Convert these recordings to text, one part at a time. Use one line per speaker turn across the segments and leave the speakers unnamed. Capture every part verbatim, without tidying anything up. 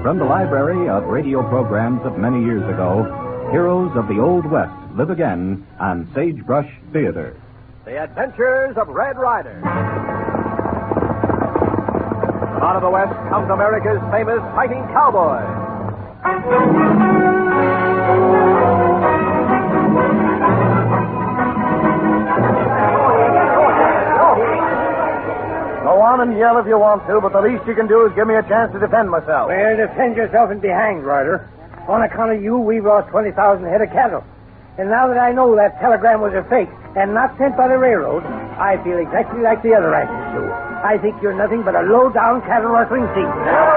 From the library of radio programs of many years ago, Heroes of the Old West live again on Sagebrush Theater.
The Adventures of Red Ryder. From out of the West comes America's famous fighting cowboy.
Go on and yell if you want to, but the least you can do is give me a chance to defend myself.
Well, defend yourself and be hanged, Ryder. On account of you, we've lost twenty thousand head of cattle. And now that I know that telegram was a fake and not sent by the railroad, I feel exactly like the other ranchers do. I think you're nothing but a low-down cattle rustling thief.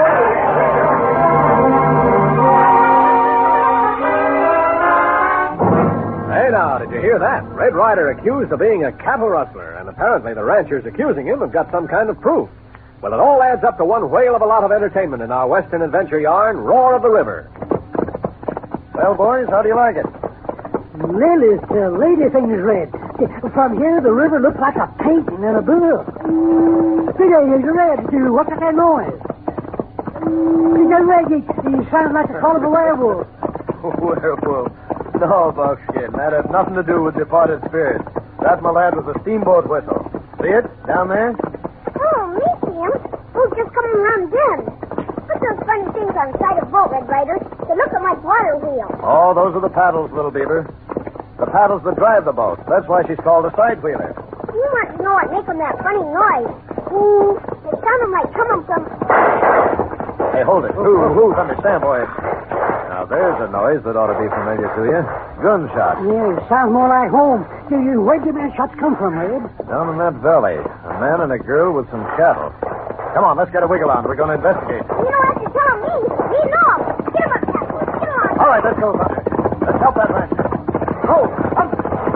Hey, now, did you hear that? Red Ryder accused of being a cattle rustler, and apparently the ranchers accusing him have got some kind of proof. Well, it all adds up to one whale of a lot of entertainment in our Western adventure yarn, Roar of the River.
Well, boys, how do you like it?
Lily's uh, lady things red. From here, the river looks like a painting and a bill. Peter, here's your red. What's that noise? Peter, red, you, you sound like the call of a werewolf.
Werewolf? No, Buckskin. That had nothing to do with departed spirits. That, my lad, was a steamboat whistle. See it? Down there?
Oh, me, Tim. Who's just coming around again? What's those funny things on the side of the boat, Red Ryder? They look like water wheels.
Oh, those are the paddles, little beaver. The paddles that drive the boat. That's why she's called a side wheeler.
You must know what making that funny noise. Ooh, it sounded like coming from...
Hey, hold it. Who, who, understand, boys. Now, there's a noise that ought to be familiar to you. Gunshot.
Yeah, it sounds more like home. You, where'd the man shots come from, Red?
Down in that valley. A man and a girl with some cattle. Come on, let's get a wiggle on. We're going to investigate.
You know what you're telling me? Me know. Get him up, Captain. Get him on.
All right, let's go, Thunder. Let's help that rancher. Go, Thunder.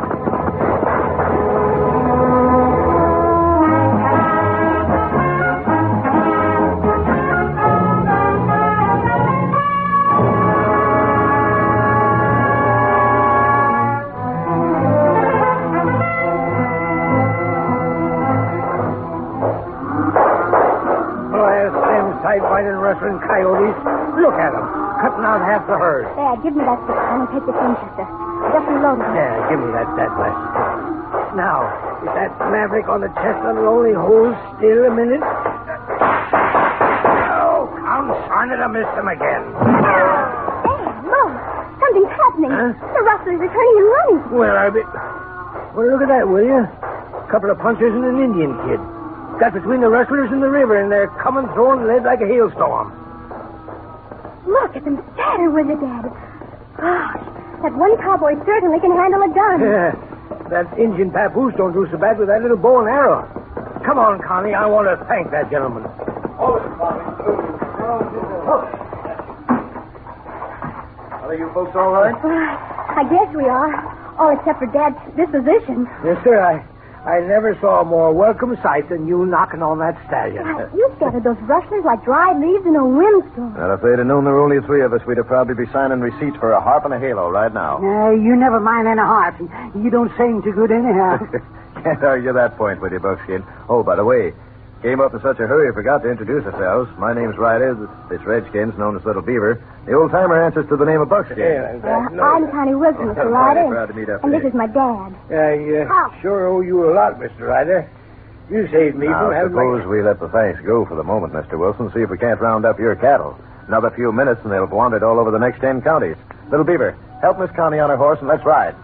Fighting rustling coyotes. Look at them. Cutting out half the herd.
Dad, give me that stick and take the Winchester. Just reloaded it.
Yeah, give me that, that blast. Now, if that maverick on the chestnut only holds still a minute. Oh, consign it, I missed him again.
Dad, look. Something's happening.
Huh?
The rustlers are turning and running.
Well, I be... Well, look at that, will you? A couple of punchers and an Indian kid. Got between the rustlers and the river, and they're coming throwing lead like a hailstorm.
Look at them scatter with it, Dad. Gosh, that one cowboy certainly can handle a gun.
Yeah, that Indian papoose don't do so bad with that little bow and arrow. Come on, Connie, I want to thank that gentleman.
Hold it, Connie. Are you folks all right?
Well, I, I guess we are. All except for Dad's disposition.
Yes, sir, I... I never saw a more welcome sight than you knocking on that stallion.
Why, you scattered those rustlers like dried leaves in a windstorm.
Well, if they'd have known there were only three of us, we'd have probably be signing receipts for a harp and a halo right now.
Uh, you never mind any harps. You don't sing too good anyhow.
Can't argue that point with you, Buckskin. Oh, by the way, came up in such a hurry, I forgot to introduce ourselves. My name's Ryder. This Redskin's known as Little Beaver. The old-timer answers to the name of Buckskin.
Yeah,
Uh,
no.
I'm Connie Wilson, Mister Ryder.
Proud to meet up
And
with
this
you.
is my dad.
I uh,
Oh.
sure owe you a lot, Mister Ryder. You saved me
Now,
from having
suppose
my...
we let the thanks go for the moment, Mister Wilson, see if we can't round up your cattle. Another few minutes, and they'll be wanted all over the next ten counties. Little Beaver, help Miss Connie on her horse, and let's ride.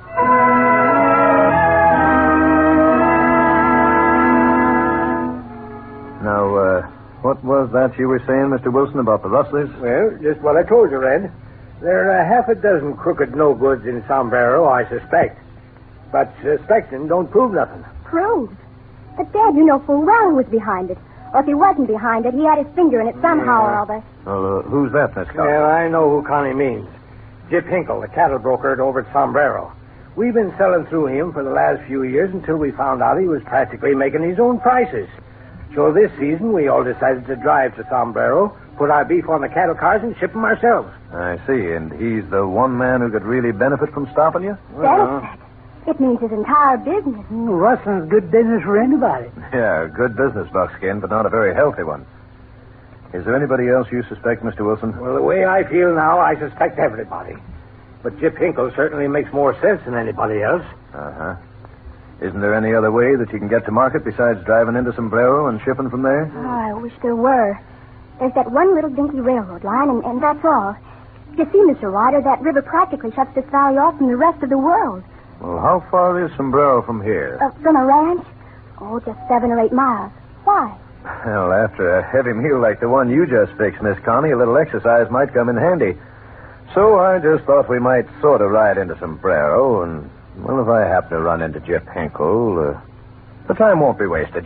Now, uh, what was that you were saying, Mister Wilson, about the rustlers?
Well, just what I told you, Red. There are a half a dozen crooked no-goods in Sombrero, I suspect. But suspecting don't prove nothing.
Prove? But, Dad, you know full well who was behind it. Or if he wasn't behind it, he had his finger in it somehow or other.
Well, uh, who's that, Miss Connie?
Well, I know who Connie means. Jip Hinkle, the cattle broker over at Sombrero. We've been selling through him for the last few years until we found out he was practically making his own prices. So this season, we all decided to drive to Sombrero, put our beef on the cattle cars, and ship them ourselves.
I see, and he's the one man who could really benefit from stopping you?
Benefit? It means his entire business.
Mm, rustling's good business for anybody.
Yeah, good business, Buckskin, but not a very healthy one. Is there anybody else you suspect, Mister Wilson?
Well, the way I feel now, I suspect everybody. But Jip Hinkle certainly makes more sense than anybody else.
Uh-huh. Isn't there any other way that you can get to market besides driving into Sombrero and shipping from there?
Oh, I wish there were. There's that one little dinky railroad line, and, and that's all. You see, Mister Ryder, that river practically shuts this valley off from the rest of the world.
Well, how far is Sombrero from here?
Uh, from a ranch? Oh, just seven or eight miles. Why?
Well, after a heavy meal like the one you just fixed, Miss Connie, a little exercise might come in handy. So I just thought we might sort of ride into Sombrero, and, well, if I happen to run into Jip Hinkle, uh, the time won't be wasted.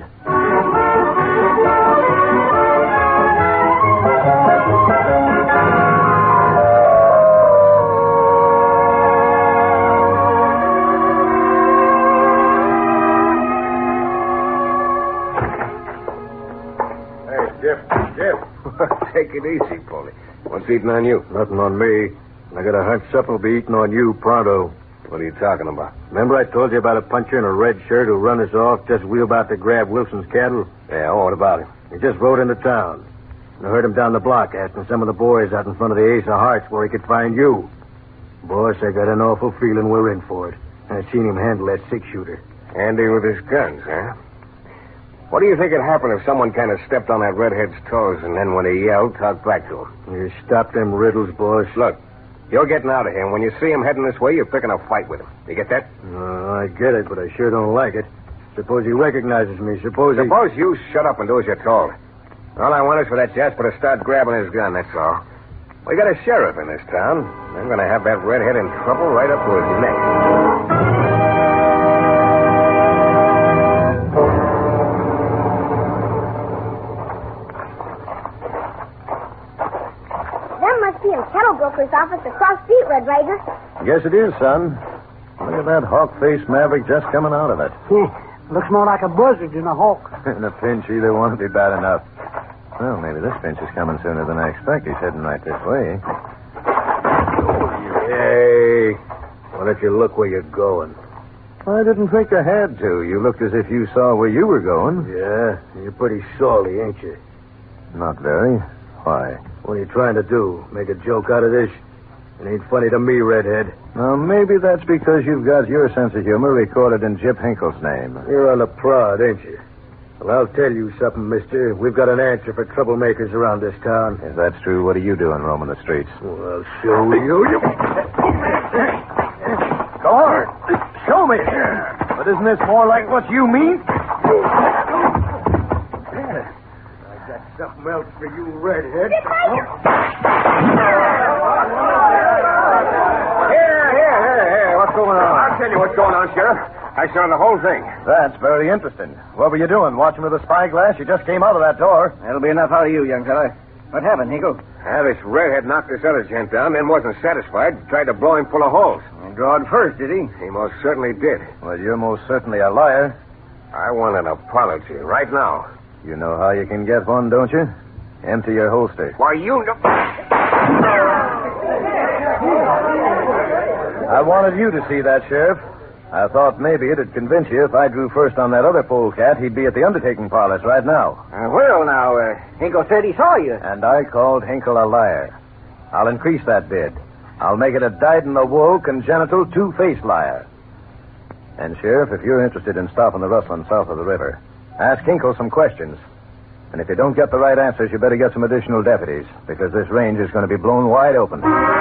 Take it easy, Paulie. What's eating on you?
Nothing on me. I got a hunch something will be eating on you pronto.
What are you talking about?
Remember I told you about a puncher in a red shirt who run us off just as we were about to grab Wilson's cattle?
Yeah, what about him?
He just rode into town. I heard him down the block asking some of the boys out in front of the Ace of Hearts where he could find you. Boss, I got an awful feeling we're in for it. I seen him handle that six-shooter.
Handy with his guns, huh? What do you think would happen if someone kind of stepped on that redhead's toes and then when he yelled, talked back to him?
You stop them riddles, boss.
Look, you're getting out of here, and when you see him heading this way, you're picking a fight with him. You get that?
Uh, I get it, but I sure don't like it. Suppose he recognizes me. Suppose he...
Suppose you shut up and do as you're told. All I want is for that Jasper to start grabbing his gun, that's all. We got a sheriff in this town. I'm going to have that redhead in trouble right up to his neck.
There must be a cattle broker's office across the street, Red Ryder.
Guess it is, son. Look at that hawk-faced maverick just coming out of it.
Looks more like a buzzard than a hawk.
In a pinch, either one would be bad enough. Well, maybe this pinch is coming sooner than I expect. He's heading right this way.
Hey, why don't you look where you're going?
I didn't think I had to. You looked as if you saw where you were going.
Yeah, you're pretty salty, ain't you?
Not very. Why?
What are you trying to do? Make a joke out of this? It ain't funny to me, Redhead.
Now, maybe that's because you've got your sense of humor recorded in Jip Hinkle's name.
You're on the prod, ain't you? Well, I'll tell you something, mister. We've got an answer for troublemakers around this town.
If that's true, what are you doing roaming the streets?
Well, I'll show you. you...
Go on. Show me. But isn't this more like what you mean?
Yeah. I got something else for you, Redhead.
Here, here, here, here. What's going on? I'll tell you what's going on, Sheriff. I saw the whole thing.
That's very interesting. What were you doing? Watching with a spyglass? You just came out of that door.
That'll be enough out of you, young fella. What happened, Hinkle?
Ah, this redhead knocked this other gent down, then wasn't satisfied. Tried to blow him full of holes.
Drawed first, did he?
He most certainly did.
Well, you're most certainly a liar.
I want an apology right now.
You know how you can get one, don't you? Empty your holster.
Why, you know...
I wanted you to see that, Sheriff. I thought maybe it'd convince you if I drew first on that other polecat, he'd be at the undertaking parlors right now.
Uh, well, now, uh, Hinkle said he saw you.
And I called Hinkle a liar. I'll increase that bid. I'll make it a dyed-in-the-wool, congenital, two-faced liar. And, Sheriff, if you're interested in stopping the rustling south of the river, ask Hinkle some questions. And if you don't get the right answers, you better get some additional deputies, because this range is going to be blown wide open.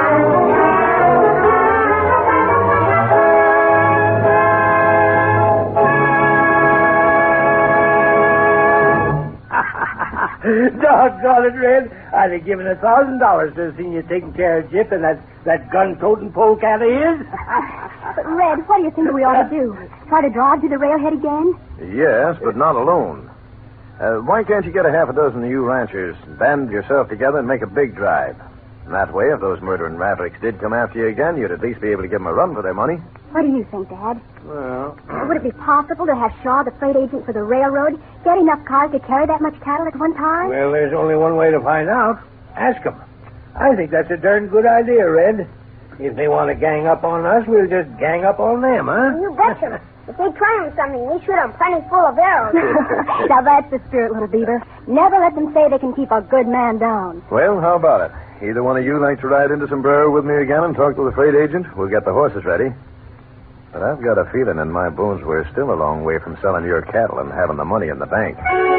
Doggone it, Red. I'd have given a thousand dollars to have seen you taking care of Jip and that, that gun-toting polecat of his.
But, Red, what do you think we ought to do? Try to drive to the railhead again?
Yes, but not alone. Uh, why can't you get a half a dozen of you ranchers, band yourself together, and make a big drive? And that way, if those murdering mavericks did come after you again, you'd at least be able to give them a run for their money.
What do you think, Dad?
Well...
Would it be possible to have Shaw, the freight agent for the railroad, get enough cars to carry that much cattle at one time?
Well, there's only one way to find out. Ask him. I think that's a darn good idea, Red. If they want to gang up on us, we'll just gang up on them, huh?
You betcha. If they try him something, we shoot them plenty full of arrows. Now, that's the spirit, little beaver. Never let them say they can keep a good man down.
Well, how about it? Either one of you like to ride into Sombrero with me again and talk to the freight agent? We'll get the horses ready. But I've got a feeling in my bones we're still a long way from selling your cattle and having the money in the bank.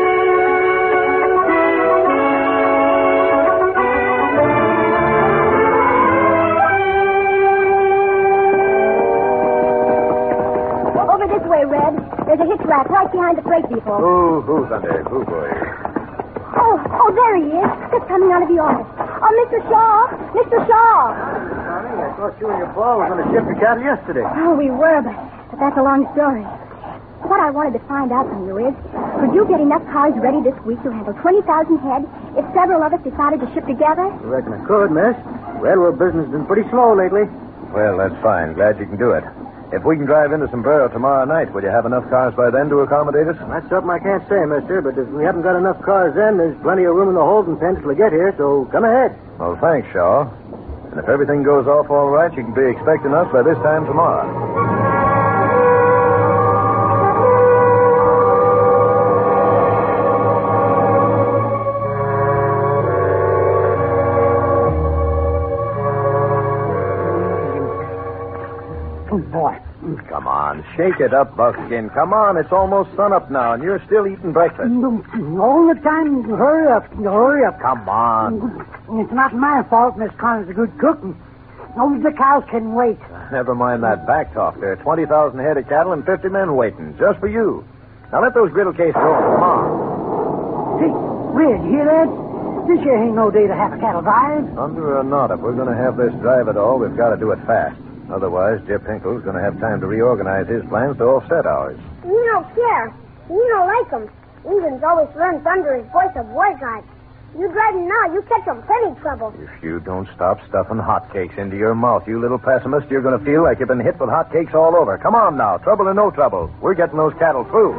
Over this way, Red. There's a hitch rack right behind the freight depot.
Who, who's under? Who, boy?
Oh, oh, there he is. Just coming out of the office. Oh, Mister Shaw. Mister Shaw.
Connie, I thought you and your pa was going to ship your cattle yesterday.
Oh, we were, but, but that's a long story. What I wanted to find out from you is, could you get enough cars ready this week to handle twenty thousand head if several of us decided to ship together?
I reckon I could, miss. Railroad business has been pretty slow lately.
Well, that's fine. Glad you can do it. If we can drive into Sombrero tomorrow night, will you have enough cars by then to accommodate us?
That's something I can't say, mister, but if we haven't got enough cars then, there's plenty of room in the holding pen till we get here, so come ahead.
Well, thanks, Shaw. And if everything goes off all right, you can be expecting us by this time tomorrow.
Oh, boy.
Come on, shake it up, Buckskin. Come on, it's almost sunup now, and you're still eating breakfast.
All the time, hurry up, hurry up.
Come on.
It's not my fault Miss Connor's a good cook. No, the cows can wait.
Never mind that back talk. There are twenty thousand head of cattle and fifty men waiting, just for you. Now let those griddle cases go. Come on.
See, Red, you hear that? This here ain't no day to have a cattle drive.
Under or not, if we're going to have this drive at all, we've got to do it fast. Otherwise, Jip Hinkle's going to have time to reorganize his plans to offset ours.
You don't care. You don't like him. England's always learned thunder his voice of boycott. You drive him now, you catch him plenty trouble.
If you don't stop stuffing hotcakes into your mouth, you little pessimist, you're going to feel like you've been hit with hotcakes all over. Come on now, trouble or no trouble. We're getting those cattle through.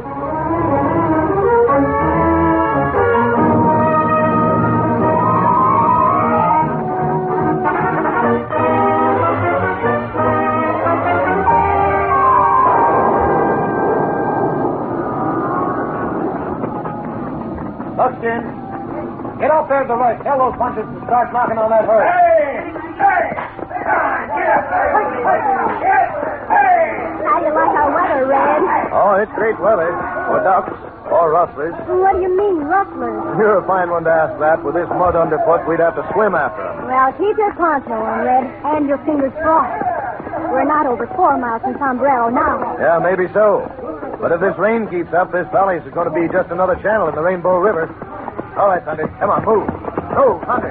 Buckskin, get up there to the right. Tell those punchers to start knocking on that herd.
Hey! Hey! Get on! Get up there! Get! Hey!
How do you like our weather, Red?
Oh, it's great weather. For ducks or rustlers.
What do you mean, rustlers?
You're a fine one to ask that. With this mud underfoot, we'd have to swim after them.
Well, keep your poncho on, Red, and your fingers crossed. We're not over four miles from Sombrero now.
Yeah, maybe so. But if this rain keeps up, this valley is going to be just another channel in the Rainbow River. All right, Thunder. Come on, move. Move, Thunder.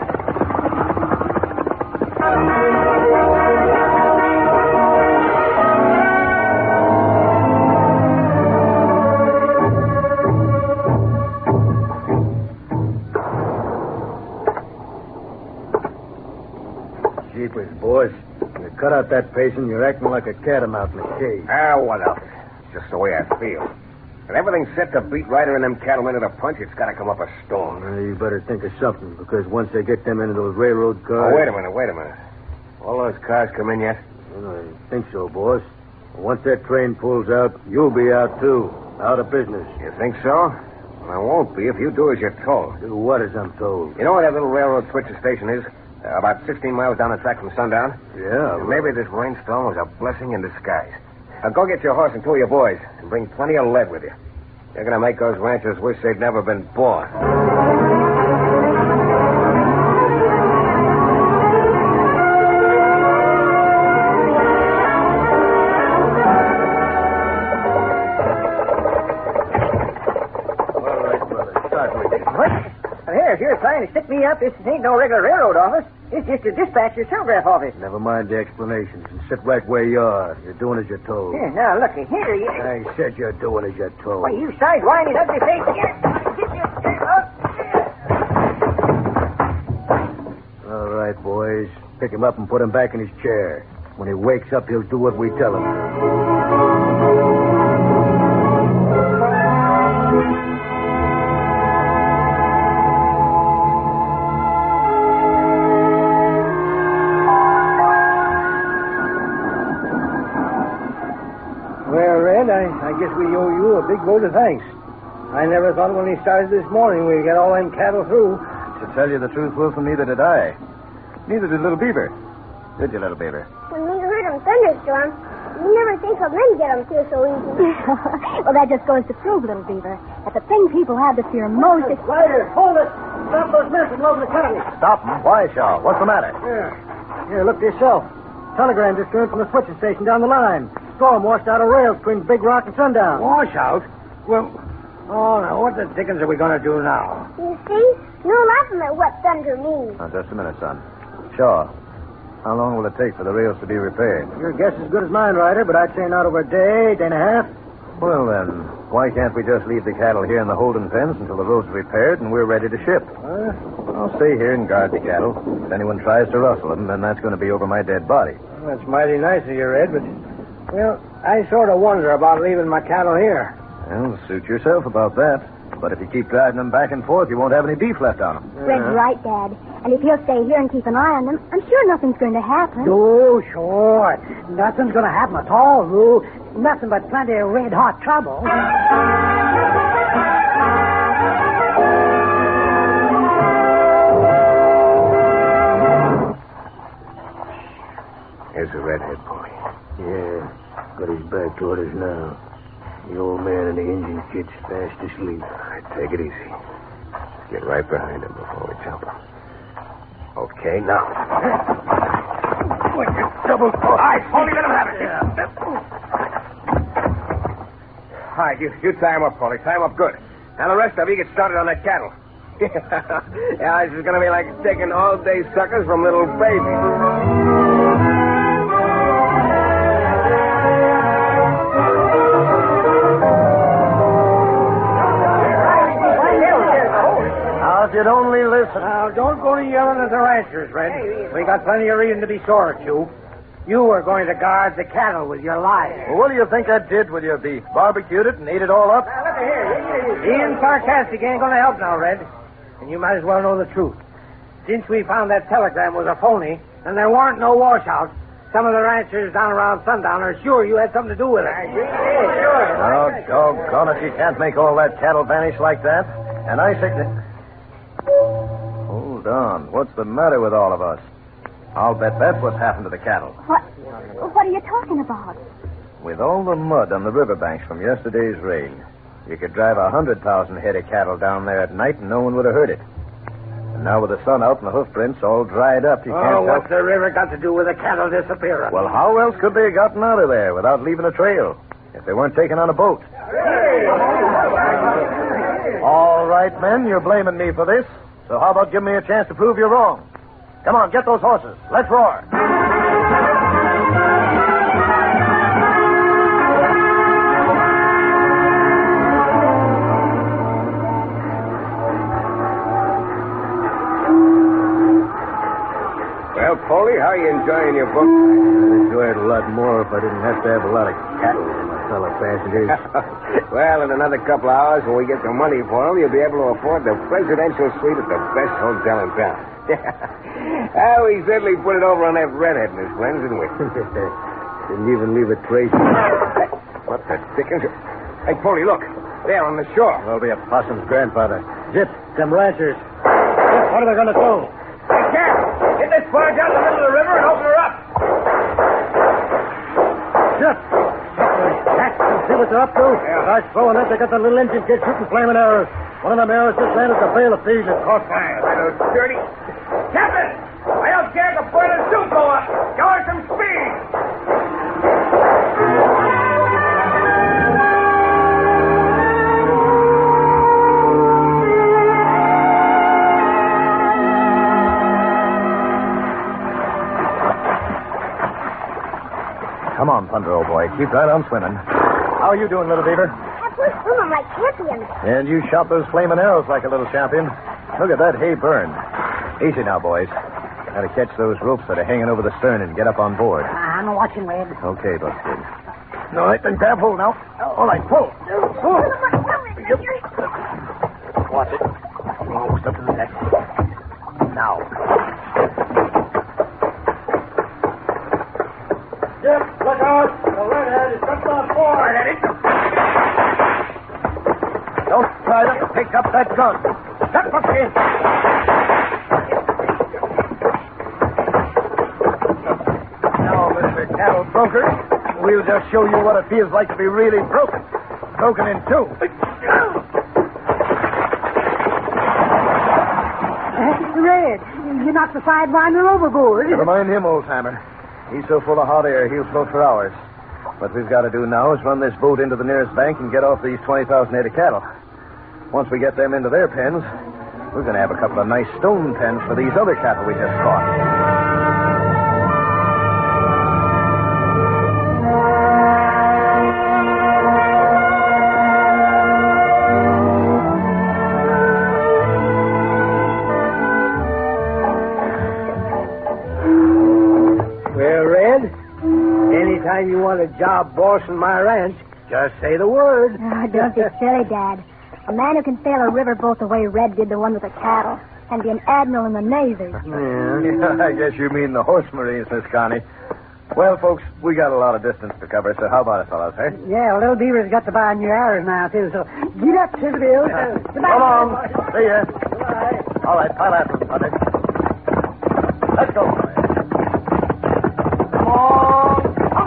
Jeepers, boys. You cut out that pace and you're acting like a catamount in a cage.
Ah, what else? Just the way I feel. And everything's set to beat Ryder and them cattlemen at a punch, it's got to come up a storm.
Well, you better think of something, because once they get them into those railroad cars...
Oh, wait a minute, wait a minute. All those cars come in yet?
Well, I think so, boss. Once that train pulls out, you'll be out, too. Out of business.
You think so? Well, I won't be if you do as you're told.
Do what as I'm told?
You know where that little railroad switcher station is? Uh, about sixteen miles down the track from sundown?
Yeah.
Well, maybe this rainstorm was a blessing in disguise. Now, go get your horse and two of your boys, and bring plenty of lead with you. You're going to make those ranchers wish they'd never been born.
All right, brother. Start with it.
What? Here, if you're trying to stick me up, this ain't no regular railroad office. It's just a dispatch or telegraph office.
Never mind the explanations and sit right where you are. You're doing as you're told.
Here, now, looky, here you...
I said you're doing as you're told.
Why, you sidewinding ugly face. Here, get your stick up.
All right, boys. Pick him up and put him back in his chair. When he wakes up, he'll do what we tell him.
Well, Red, I
boatload of thanks. I never thought when he started this morning we'd get all them cattle through.
To tell you the truth, Wilson, neither did I. Neither did Little Beaver. Did you, Little Beaver?
When we heard them thunderstorm, we never think of men get them through so easy. Well, that just goes to prove, Little Beaver, that the thing people have to fear most is...
Ryder, hold it. Stop those men from loading the cattle.
Stop them. Why, Shaw? What's the matter?
Here. Here, look for yourself. Telegram just came from the switching station down the line. Storm washed out a rail between Big Rock and Sundown.
Wash out? Well, oh, now, what the dickens are we going to do now?
You see? No laughing at what thunder means.
Now, just a minute, son. Shaw, how long will it take for the rails to be repaired?
Your guess is as good as mine, Ryder, but I'd say not over a day, day and a half.
Well, then, why can't we just leave the cattle here in the holding pens until the road's repaired and we're ready to ship?
Huh?
I'll stay here and guard the cattle. If anyone tries to rustle them, then that's going to be over my dead body.
Well, that's mighty nice of you, Red, but, well, I sort of wonder about leaving my cattle here.
Well, suit yourself about that. But if you keep driving them back and forth, you won't have any beef left on them.
Red's right, Dad. And if he'll stay here and keep an eye on them, I'm sure nothing's going to happen.
Oh, sure. Nothing's going to happen at all, Lou. Nothing but plenty of red-hot trouble.
Here's the redhead boy.
Yeah, got his back toward us now. The old man and the Indian kid's fast asleep.
All right, take it easy. Get right behind him before we jump him. Okay, now.
Double. All right, Paulie, let him have it.
Yeah. All right, you, you tie him up, Paulie. Tie him up good. Now the rest of you get started on that cattle. Yeah, this is going to be like taking all-day suckers from little babies.
Now, if you'd only listen. Now, don't go to yelling at the ranchers, Red. We got plenty of reason to be sore at you. You were going to guard the cattle with your life.
Well, what do you think I did with your beef? Barbecued it and ate it all up?
Now, look here. Being sarcastic ain't going to help now, Red. And you might as well know the truth. Since we found that telegram was a phony, and there weren't no washouts, some of the ranchers down around Sundown are sure you had something to do with it.
Oh, doggone it. You can't make all that cattle vanish like that. And I say that... Hold on. What's the matter with all of us? I'll bet that's what's happened to the cattle.
What? What are you talking about?
With all the mud on the riverbanks from yesterday's rain, you could drive a hundred thousand head of cattle down there at night and no one would have heard it. And now with the sun out and the hoof prints all dried up, you
oh,
can't...
what's the river got to do with the cattle disappearing?
Well, how else could they have gotten out of there without leaving a trail if they weren't taken on a boat? All right, men, you're blaming me for this. So how about giving me a chance to prove you're wrong? Come on, get those horses. Let's roar.
Well, Paulie, how are you enjoying your book?
I'd enjoy it a lot more if I didn't have to have a lot of cattle for my fellow passengers.
Well, in another couple of hours, when we get the money for them, you'll be able to afford the presidential suite at the best hotel in town. Well, we certainly put it over on that redhead and his friends, didn't we?
Didn't even leave a trace.
What the dickens? Hey, Paulie, look. There on the shore.
That'll be a possum's grandfather.
Zip, them ranchers. Zip, what are they going to do?
Hey, Cap, get this barge out in the middle of the river and open her up.
Zip. See what they're up to? Yeah. I suppose that they got the little engine kid shooting flaming arrows. One of them arrows just landed the bale of feed and caught fire.
Those dirty... Captain! I don't care the boiler soon go up. Show her some speed.
Come on, Thunder, old boy. Keep right on swimming. How are you doing, little beaver?
We're swimming like champions.
And you shot those flaming arrows like a little champion. Look at that hay burn. Easy now, boys. Gotta catch those ropes that are hanging over the stern and get up on board.
I'm watching, Red.
Okay, Buster.
All right, then grab hold now. All right, pull. Pull. Watch it. Almost up to the neck. Now.
Zip, look out. The redhead is jumped on board.
Right at it.
up that gun.
Step up here.
Now, Mister Cattle Broker, we'll just show you what it feels like to be really broken. Broken in two.
Red, you knocked the sidewinder overboard.
Never mind him, old timer. He's so full of hot air, he'll float for hours. What we've got to do now is run this boat into the nearest bank and get off these twenty thousand head of cattle. Once we get them into their pens, we're going to have a couple of nice stone pens for these other cattle we just caught.
Anytime you want a job bossing my ranch, just say the word.
Oh, don't be silly, Dad. A man who can sail a river both the way Red did the one with the cattle and be an admiral in the Navy.
Yeah, I guess you mean the horse marines, Miss Connie. Well, folks, we got a lot of distance to cover, so how about it, fellas, eh?
Yeah, well, little Beaver's got to buy new arrows now, too, so get up, Silverbill. Uh,
Come on. See ya.
Goodbye.
All right, pile after them, Hunter. Let's go, boys. Come on.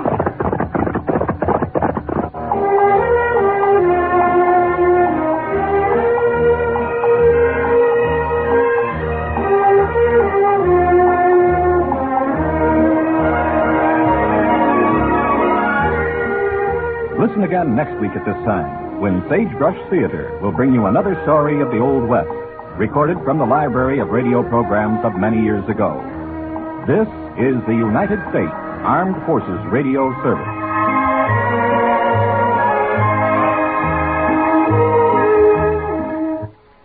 Listen again next week at this time, when Sagebrush Theater will bring you another story of the Old West, recorded from the library of radio programs of many years ago. This is the United States Armed Forces Radio Service.